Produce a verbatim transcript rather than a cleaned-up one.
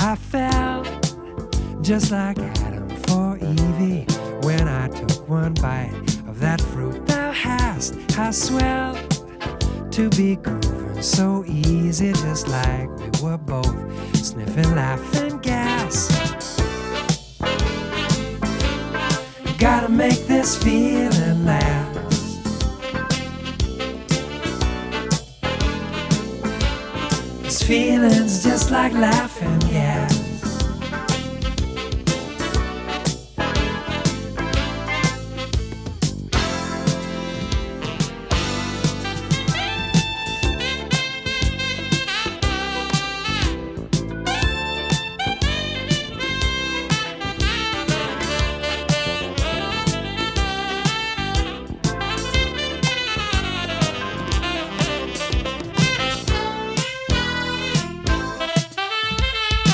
I felt just like Adam for Evie when I took one bite of that fruit thou hast. I swell to be grooving so easy, just like we were both sniffing, laughing gas. Gotta make this feeling last. This feeling's just like laughing